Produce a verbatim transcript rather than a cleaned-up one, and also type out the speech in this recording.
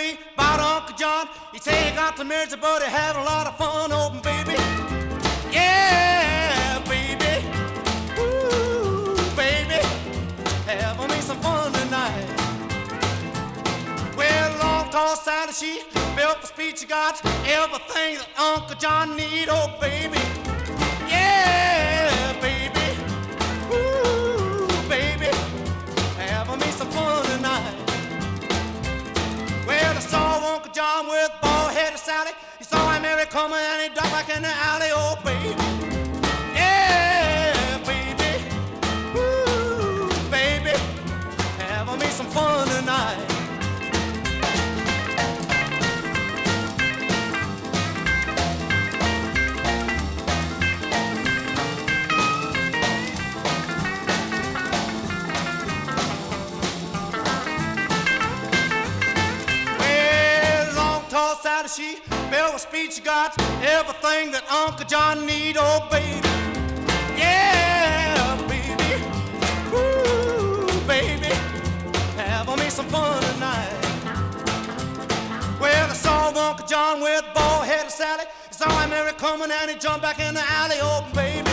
me about Uncle John. He say he got the misery, but he had a lot of fun, oh baby. Yeah, baby. Ooh, baby. Having me some fun tonight. Well, long, tall, Sally, she built the speech. She got everything that Uncle John need, oh baby. Yeah, baby. Ooh, baby. Having me some fun tonight. Well, I saw Uncle John with bald-headed Sally. He saw him Mary coming and he ducked back in the alley, oh baby. Yeah, baby. Ooh, baby. Having me some fun tonight. She built a speech, she got everything that Uncle John need, oh baby. Yeah, baby. Ooh, baby. Having me some fun tonight. Well, I saw Uncle John with bald-headed Sally. He saw him Mary coming and he jumped back in the alley, oh baby.